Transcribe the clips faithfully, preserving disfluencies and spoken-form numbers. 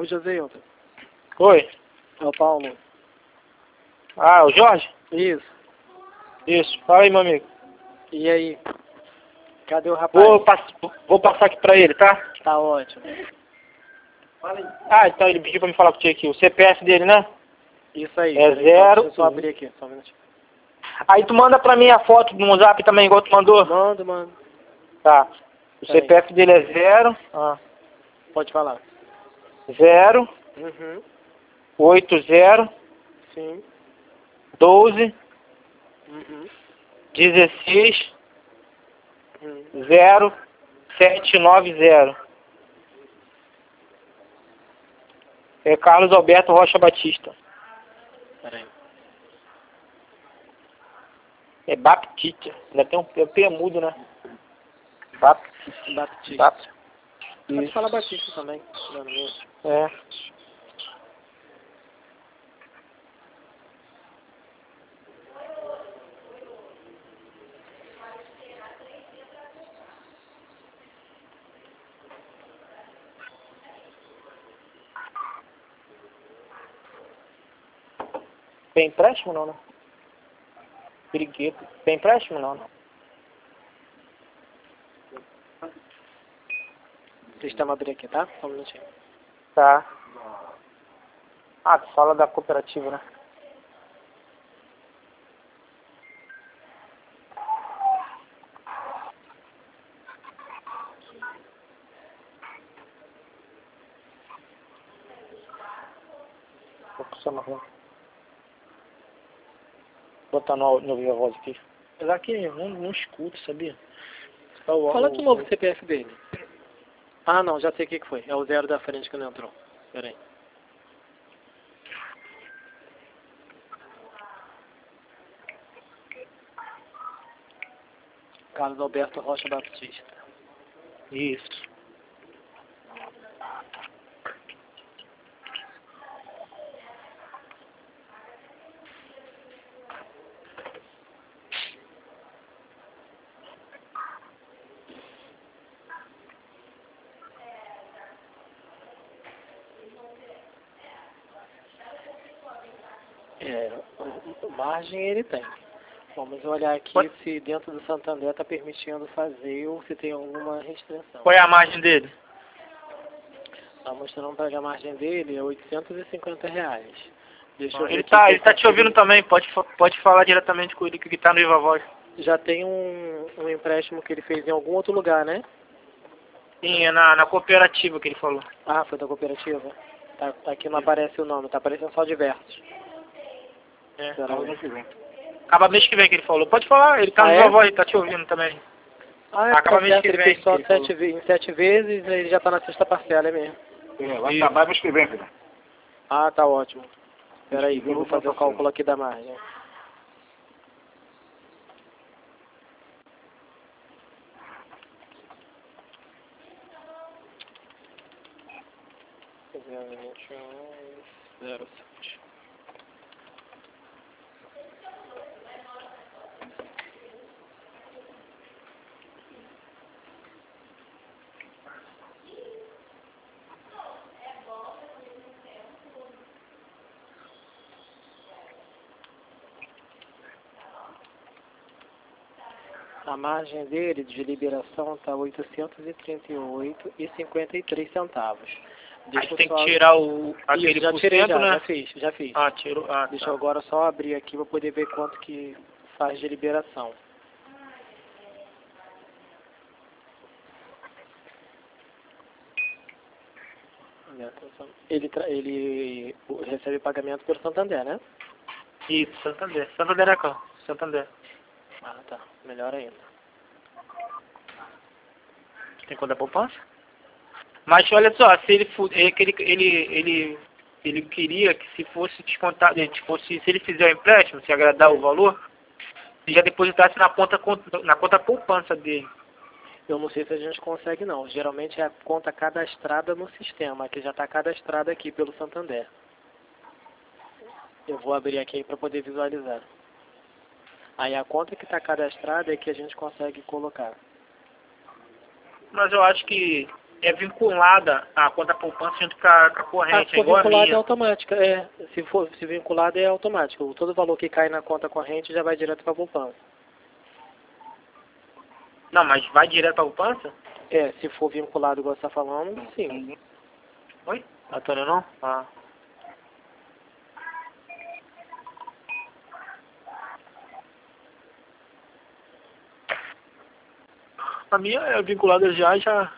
Oi, Joseilton. Oi. É o Paulo. Ah, o Jorge? Isso. Isso. Fala aí, meu amigo. E aí? Cadê o rapaz? Vou, pass vou passar aqui pra ele, tá? Tá ótimo. Ah, então ele pediu pra me falar contigo aqui. O C P F dele, né? Isso aí. É peraí, zero. Deixa eu só abrir aqui, só um minutinho. Aí tu manda pra mim a foto no WhatsApp também, igual tu mandou? Manda, mano. Tá. O Peraí. C P F dele é zero. Ah. Pode falar. Zero. Uhum. Oito zero. Sim. Doze. Uhum. Dezesseis. Uhum. Zero. Sete nove zero. É Carlos Alberto Rocha Batista. Peraí. É Baptista. Ainda tem um é P mudo, né? Baptista. Batista. Baptista. Pode Isso. falar Batista também. Não, não. É. Tem empréstimo não, né? Periquito. Tem empréstimo não, não. Sistema abrir aqui, tá? Só um minutinho. Tá. Ah, tu fala da cooperativa, né? Vou passar na rua. Botar no, no Viva Voz aqui. Apesar que não, não escuto, sabia? Só o- Fala o- de novo o C P F dele. Ah, não. Já sei o que que foi. É o zero da frente que não entrou. Peraí. Carlos Alberto Rocha Batista. Isso. É, o- o- margem ele tem. Vamos olhar aqui Qual, se dentro do Santander está permitindo fazer ou se tem alguma restrição. qual é a margem dele? Está mostrando para a margem dele é oitocentos e cinquenta reais. Deixa eu ver Ele aqui tá, se eu ele tá te consigo- ouvindo também, pode, fa- pode falar diretamente com ele que tá no Viva Voz. Já tem um, um empréstimo que ele fez em algum outro lugar, né? Sim, é na, na cooperativa que ele falou. Ah, foi da cooperativa? Tá, tá aqui não aparece o nome, tá aparecendo só diversos. É, Pera acaba aí. mês que vem. Acaba mês que vem que ele falou. Pode falar, ele tá Ah, no é? Viva Voz, ele tá te ouvindo também. Ah, é, Acaba tá mês certo, que ele vem fez só que ele sete, falou. ve- em sete vezes, ele já tá na sexta parcela, é mesmo. É, vai Isso. acabar mês que vem, filho. Ah, tá ótimo. Pera aí, Mês que eu vem vou eu vou fazer o dar parcela. cálculo aqui da margem. zero vinte e um, zero sete. A margem dele de liberação está oitocentos e trinta e oito e cinquenta e três centavos. Aí Deixa eu tem que só... tirar o, aquele Isso, já por tirei cento, já, né? já fiz, já fiz. Ah, tirou. Ah, Deixa tá. eu agora só abrir aqui para poder ver quanto que faz de liberação. Ele, tra- ele recebe pagamento pelo Santander, né? Isso, Santander. Santander é cá. Santander. Ah, tá. Melhor ainda. Tem conta poupança? Mas olha só, se ele, fu- é que ele, ele, ele, ele queria que se fosse descontado, eh, tipo, se, se ele fizer o empréstimo, se agradar o valor, ele já depositasse na conta, na conta poupança dele. Eu não sei se a gente consegue não. Geralmente é a conta cadastrada no sistema, que já está cadastrada aqui pelo Santander. Eu vou abrir aqui para poder visualizar. Aí a conta que está cadastrada é que a gente consegue colocar. Mas eu acho que é vinculada a conta poupança junto com a, com a Ah, corrente, se é for igual a vinculado é minha. automática, é. Se for se vinculado é automático. Todo valor que cai na conta corrente já vai direto para a poupança. Não, mas vai direto para a poupança? É, se for vinculado igual você está falando, sim. Oi? Antônio não? Ah. A minha é vinculada já, já.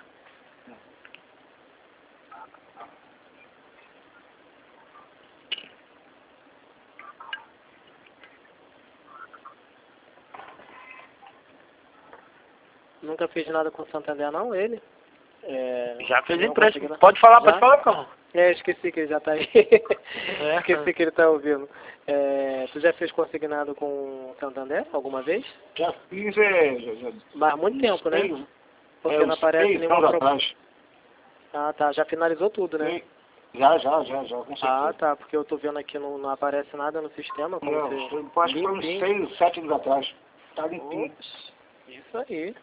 Nunca fez nada com o Santander não, ele? É, Já fez não empréstimo. conseguiu- Pode falar, Já? pode falar, calma. É, esqueci que ele já tá aí. É. Esqueci que ele tá ouvindo. É, tu já fez consignado com o Santander alguma vez? Já fiz, é... Já, já, Mas há muito tempo, né? seis- Porque é, não uns aparece seis nenhuma anos proposta. atrás. Ah, tá. Já finalizou tudo, né? Seis- Já, já, já, já, com certeza. Ah, tá. Porque eu tô vendo aqui, não, não aparece nada no sistema. Como Não, você... foi- acho que foi uns Limpinho. seis, sete anos atrás. Tá limpinho. Ops, isso aí.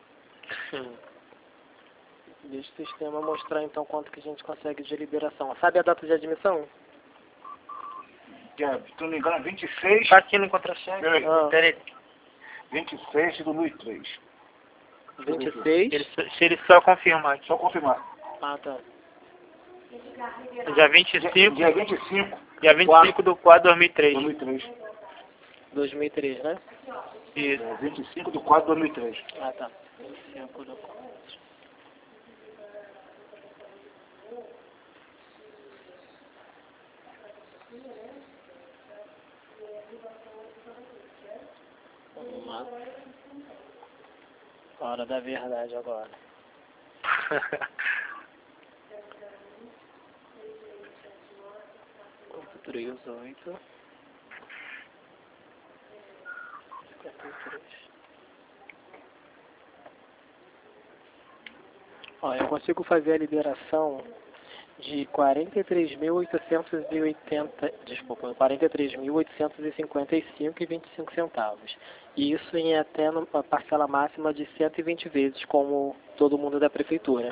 Deixa o sistema mostrar então quanto que a gente consegue de liberação. Sabe a data de admissão? É, se não me engano, vinte e seis, Tá aqui no contra-cheque. Peraí. Ah, Peraí. vinte e seis de dois mil e três. vinte e seis. Ele, se ele só confirmar aqui. Só confirmar. Ah, tá. Dia vinte e Dia, cinco. dia vinte e cinco, Dia vinte e cinco do quatro de dois mil e três. dois mil e três. dois mil e três, né? Isso. É, vinte e cinco de quatro de dois mil e três. Ah, tá. vinte e cinco do quatro. Vamos lá. Hora da verdade agora. oito, três, oito. cinquenta e três. Ó, eu consigo fazer a liberação de quarenta e três mil oitocentos e oitenta, desculpa, quarenta e três mil oitocentos e cinquenta e cinco e vinte e cinco centavos. E isso em até uma parcela máxima de cento e vinte vezes, como todo mundo da prefeitura.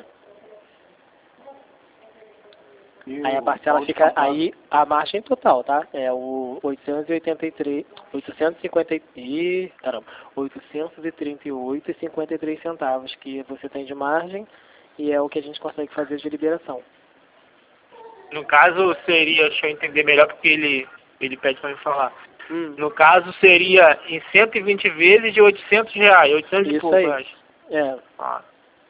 E Aí a o parcela Paulo de fica, Santana, aí a margem total, tá? É o oitocentos e oitenta e três, oitocentos e cinquenta e, caramba, oitocentos e trinta e oito e cinquenta e três centavos que você tem de margem e é o que a gente consegue fazer de liberação. No caso seria, deixa eu entender melhor porque ele, ele pede pra me falar. Hum, No caso seria em cento e vinte vezes de oitocentos reais, oitocentos e Isso pouco, aí. eu acho. é, Ah.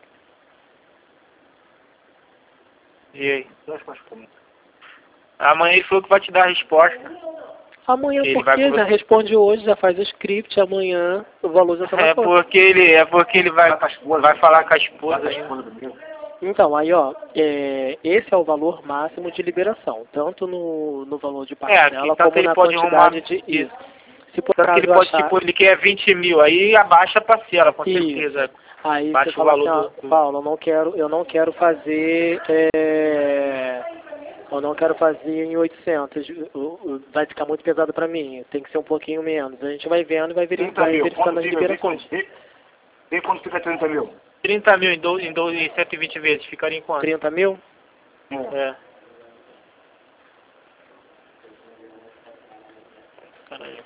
E aí? Dois para as contas. Amanhã ele falou que vai te dar a resposta. amanhã Ele por vai quê? pro- Já responde hoje, já faz o script, amanhã o valor já tá na É conta. porque ele, é porque ele vai, Vai com a esposa. vai falar com a Faz esposa a ainda. esposa primeiro. Então, aí ó, é, esse é o valor máximo de liberação, tanto no, no valor de parcela aqui, tanto como ele na pode quantidade arrumar de isso. isso. Se por Tanto que acaso ele pode, achar, tipo, ele quer vinte mil, aí abaixa a parcela, com Isso. certeza. aí baixa você o fala valor assim, ó, do- do- Paulo, eu não quero, eu não quero fazer, é, eu não quero fazer em oitocentos, o- o- vai ficar muito pesado para mim, tem que ser um pouquinho menos. A gente vai vendo e vai, veri trinta vai mil. verificando Quanto as fica? Vê liberações. quanto- vê- vê quanto fica trinta mil. trinta mil em, doze, em, doze, em cento e vinte vezes, ficaria em quanto? trinta mil? É. É. Caralho.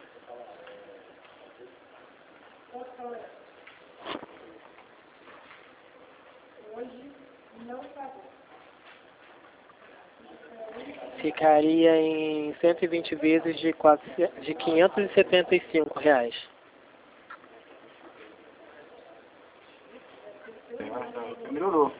Ficaria em cento e vinte vezes de, quatrocentos, de quinhentos e setenta e cinco reais. É, melhorou.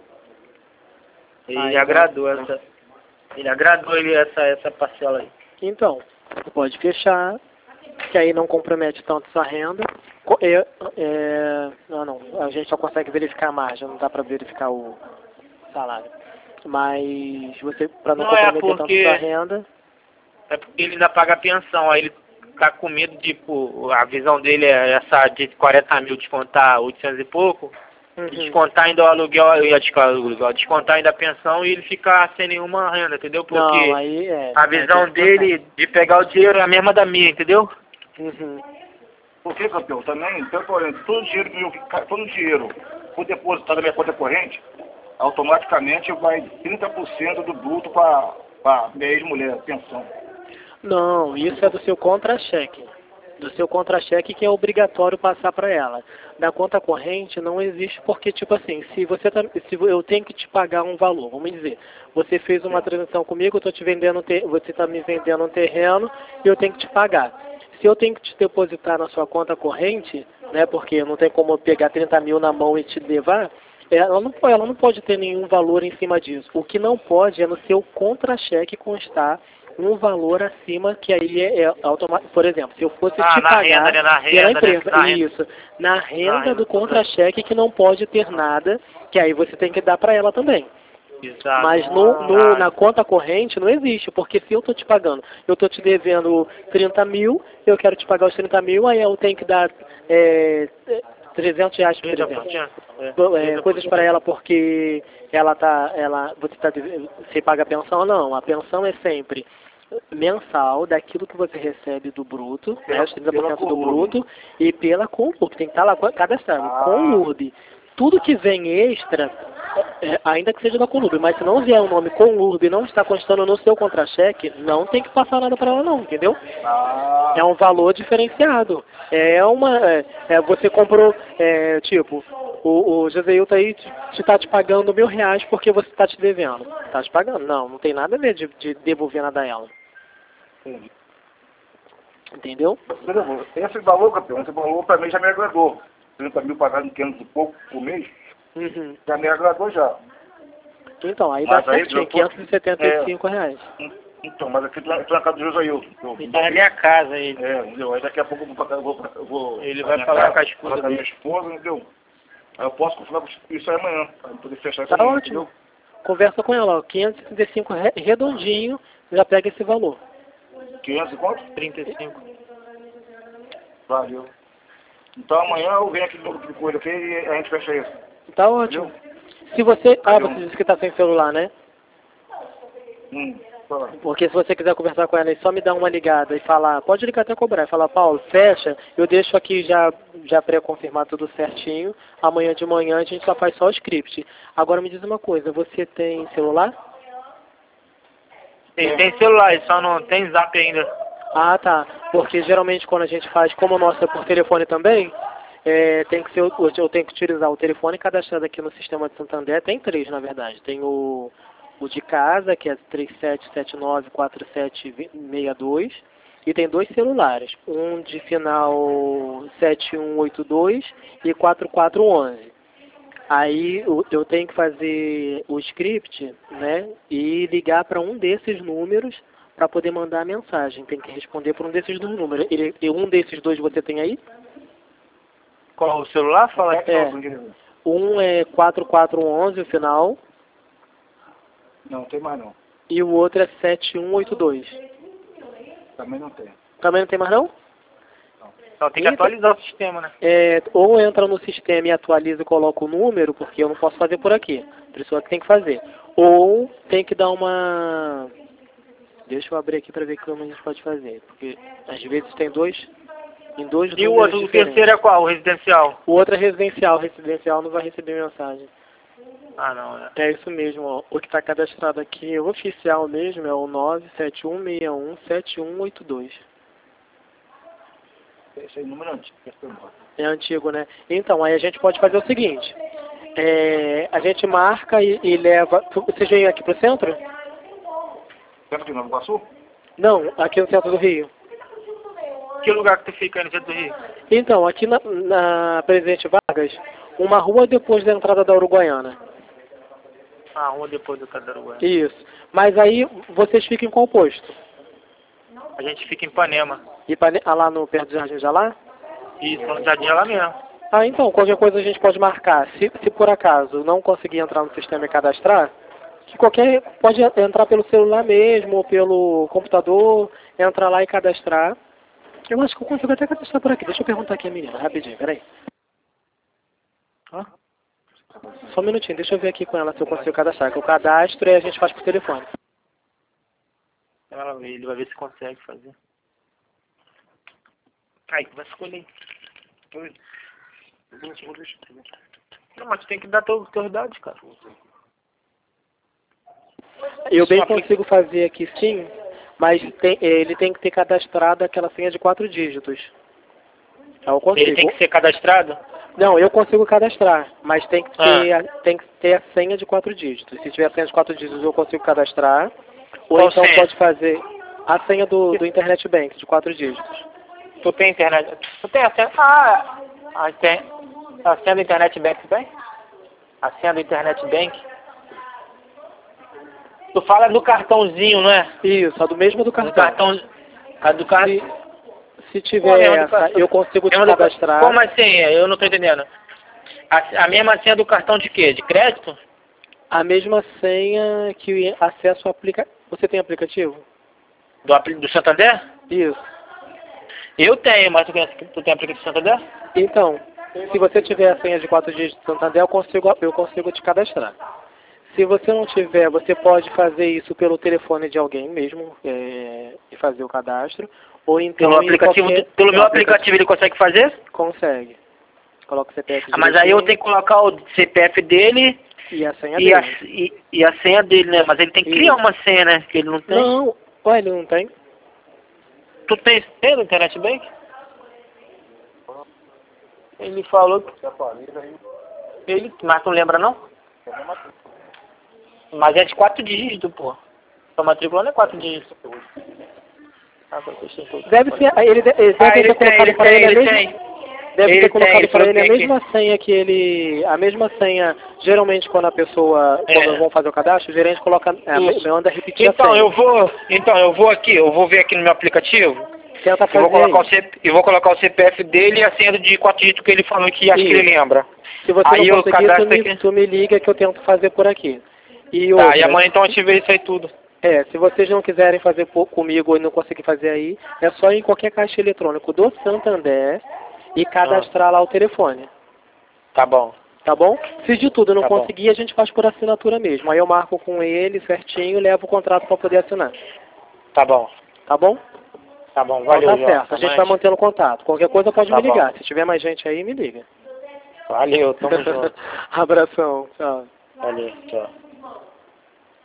Ele Aí, agradou essa. Ele agradou ele essa, essa parcela aí. Então, pode fechar, que aí não compromete tanto sua renda. Co- É, é, não, não, a gente só consegue verificar a margem, não dá para verificar o salário. Mas você, para não, Não, é comprometer porque- tanto sua renda, É porque ele ainda paga a pensão, aí ele tá com medo, tipo, a visão dele é essa de quarenta mil descontar oitocentos e pouco, e uhum, descontar ainda o aluguel, e a descontar descontar ainda a pensão e ele ficar sem nenhuma renda, entendeu? Porque não, aí é. a aí visão tem que dele de pegar o dinheiro é a mesma da minha, entendeu? pensar. Uhum. Porque, campeão, também, tanto olhando, todo o dinheiro, meu, que ca- todo o dinheiro for depositado na minha conta corrente, automaticamente vai trinta por cento do bruto para a minha ex-mulher, pensão. Não, isso é do seu contra-cheque. Do seu contra-cheque que é obrigatório passar para ela. Da conta corrente não existe porque, tipo assim, se você tá, se eu tenho que te pagar um valor, vamos dizer, você fez uma transação comigo, eu tô te vendendo, ter, você está me vendendo um terreno e eu tenho que te pagar. Se eu tenho que te depositar na sua conta corrente, né, porque não tem como eu pegar trinta mil na mão e te levar, ela não, ela não pode ter nenhum valor em cima disso. O que não pode é no seu contra-cheque constar um valor acima, que aí é, é automático. Por exemplo, se eu fosse Ah, te na pagar renda, né? Na pela renda, empresa, né? Na renda. isso, na renda, Na renda do do contra-cheque que não pode ter nada, que aí você tem que dar para ela também. Exato. Mas no, no, Ah, na conta corrente não existe, porque se eu estou te pagando, eu estou te devendo trinta mil, eu quero te pagar os trinta mil, aí eu tenho que dar é, trezentos reais, por trinta exemplo. por cento. É, É, trinta por coisas cento. para ela porque ela tá, ela, você tá, deve- você paga a pensão? Não, a pensão é sempre mensal daquilo que você recebe do bruto, né, Pela- os trinta por pela cento do coluna. bruto, e pela Conlurb, tem que estar lá cadastrado, Ah. Conlurb. Tudo que vem extra, é, ainda que seja da Conlurb, mas se não vier o nome Conlurb e não está constando no seu contra-cheque, não tem que passar nada para ela não, entendeu? Ah, É um valor diferenciado. É uma. É, é, você comprou, é, tipo, o, o Joseilton aí te, te tá te pagando mil reais porque você está te devendo. Tá te pagando? Não, não tem nada a ver de, de devolver nada a ela. entendi. Entendeu? Entendeu? Esse valor, campeão, esse valor para mim já me agradou. trinta mil pagado em quinhentos e pouco por mês, Uhum. já me agradou já. Então, aí Mas dá aí certinho, eu tô- quinhentos e setenta e cinco reais. Então, mas aqui tô na casa do Josailton. Eu- Ele tá na minha casa, ele. É, entendeu? Aí daqui a pouco eu vou, pra- eu vou, eu vou Ele pra vai minha falar casa, com a esposa falar com a minha dele. esposa, entendeu? Aí eu posso falar com isso aí amanhã, pra poder fechar isso Tá amanhã, ótimo. entendeu? Conversa com ela, ó, quinhentos e setenta e cinco re- redondinho, já pega esse valor. quinhentos e quanto? trinta e cinco. Valeu. Então amanhã eu venho aqui de novo com ele aqui e a gente fecha isso. Tá ótimo. Entendeu? Se você. Ah, Valeu. você disse que tá sem celular, né? Hum, fala. Porque se você quiser conversar com ela, é só me dar uma ligada e falar, pode ligar até cobrar, e falar, Paulo, fecha, eu deixo aqui já, já pré-confirmar tudo certinho, amanhã de manhã a gente só faz só o script. Agora me diz uma coisa, você tem celular? Ele tem celular, ele só não tem zap ainda. Ah, tá, porque geralmente quando a gente faz, como o nosso é por telefone também, é, tem que ser, o- eu tenho que utilizar o telefone cadastrado aqui no sistema de Santander, tem três na verdade, tem o... o de casa, que é três sete sete nove quatro sete seis dois, e tem dois celulares, um de final sete um oito dois e quatro quatro um um. Aí o- eu tenho que fazer o script, né, e ligar para um desses números para poder mandar a mensagem. Tem que responder por um desses dois números. Ele, e um desses dois você tem aí? Qual o celular? Fala aqui. É. Um é quatro quatro um um o final, Não, tem mais não. e o outro é sete um oito dois. Também não tem. Também não tem mais não? Só tem que Então- atualizar o sistema, né? É, ou entra no sistema e atualiza e coloca o número, porque eu não posso fazer por aqui. A pessoa que tem que fazer. Ou tem que dar uma... Deixa eu abrir aqui para ver como a gente pode fazer. Porque às vezes tem dois... Em dois E o números outro, o diferentes. terceiro é qual? O residencial? O outro é residencial. Residencial não vai receber mensagem. Ah, não, né? É isso mesmo, ó. O que está cadastrado aqui, o oficial mesmo, é o nove sete um seis um sete um oito dois. Esse aí é o número antigo. esse é o número. É antigo, né? Então, aí a gente pode fazer o seguinte. É, a gente marca e, e leva... Vocês vêm aqui pro centro? Lembra de Nova Iguaçu? Não, aqui no centro do Rio. Que lugar que tu fica aí no centro do Rio? Então, aqui na, na Presidente Vargas, uma rua depois da entrada da Uruguaiana. Ah, uma depois do Cadaruguá. Isso. Mas aí vocês ficam em qual posto? A gente fica em Ipanema. Ipane... Ah, lá no perto do Jardim de Alá? Isso, no Jardim é lá mesmo. Ah, então, qualquer coisa a gente pode marcar. Se, se por acaso não conseguir entrar no sistema e cadastrar, que qualquer pode entrar pelo celular mesmo ou pelo computador, entrar lá e cadastrar. Eu acho que eu consigo até cadastrar por aqui. Deixa eu perguntar aqui a menina, rapidinho, peraí. Ó. Só um minutinho, deixa eu ver aqui com ela se eu consigo cadastrar. Que o cadastro é a gente faz por telefone. Ela vê, ele vai ver se consegue fazer. Ai, vai escolher. Não, mas tu tem que dar teu, teus dados, cara. Eu bem Só aplica- consigo fazer aqui sim, mas tem- ele tem que ter cadastrado aquela senha de quatro dígitos. Eu consigo. Ele tem que ser cadastrado? Não, eu consigo cadastrar, mas tem que, Ah. ter, a- tem que ter a senha de quatro dígitos. Se tiver a senha de quatro dígitos, eu consigo cadastrar. Ou Qual então senha? pode fazer a senha do, do Internet Bank, de quatro dígitos. Tu tem internet? Tu tem a senha? Ah, a senha, a senha do Internet Bank tu tem? A senha do Internet Bank? Tu fala do cartãozinho, não é? Isso, a do mesmo do Do cartão. cartão. A do cartão. Se, se tiver essa, eu consigo te cadastrar. Como assim? Eu não tô entendendo. A, a mesma senha do cartão de quê? De crédito? A mesma senha que acesso ao aplicativo. Você tem aplicativo? Do, apli- do Santander? Isso. Eu tenho, mas tu tem, tu tem aplicativo do Santander? Então, se você tiver a senha de quatro dígitos do Santander, eu consigo, eu consigo te cadastrar. Se você não tiver, você pode fazer isso pelo telefone de alguém mesmo é, e fazer o cadastro. Ou então Pelo em aplicativo, qualquer- do- pelo meu Não, aplicativo ele consegue fazer? Consegue. Coloca o C P F Ah, mas aí eu direitinho tenho que colocar o C P F dele e a senha e a, dele. e, e a senha dele, né? Mas ele tem que criar Isso. uma senha, né? Que ele não tem. Não, ué, ele não tem? Tu tem senha do Internet Bank? Ele falou que... Ele... Mas tu não lembra, não? Mas é de quatro dígitos, pô. Sua matrícula não é quatro dígitos. Ah, vocês têm tudo. Deve ser, ele, de- ele deve Ah, ter ele tem, colocado ele para tem, ele a ele mesma... tem. Deve Ele ter tem, colocado ele para ele a tem aqui. mesma senha que ele... A mesma senha, geralmente quando a pessoa, É. quando vão fazer o cadastro, o gerente coloca, é, Isso. manda repetir a Então, senha. eu vou... Então, eu vou aqui, eu vou ver aqui no meu aplicativo. Tenta Eu vou, fazer colocar o aí. C, eu vou colocar o C P F dele e a senha de quatro dígitos que ele falou que acho que Isso. ele lembra. Se você Aí não eu conseguir, tu cadastro me, aqui. tu me liga que eu tento fazer por aqui. E Tá, outra, e amanhã então a gente vê isso aí tudo. é, se vocês não quiserem fazer por, comigo e não conseguir fazer aí, é só ir em qualquer caixa eletrônico do Santander e cadastrar lá o telefone. Tá bom. Tá bom? Se de tudo não Tá bom. conseguir, a gente faz por assinatura mesmo. Aí eu marco com ele certinho e levo o contrato para poder assinar. Tá bom. Tá bom? Tá bom, Então valeu, tá João. certo. A gente vai mantendo contato. Qualquer coisa pode Tá me bom. ligar. Se tiver mais gente aí, me liga. Valeu, tamo junto. Abração. Tchau. Valeu, tchau.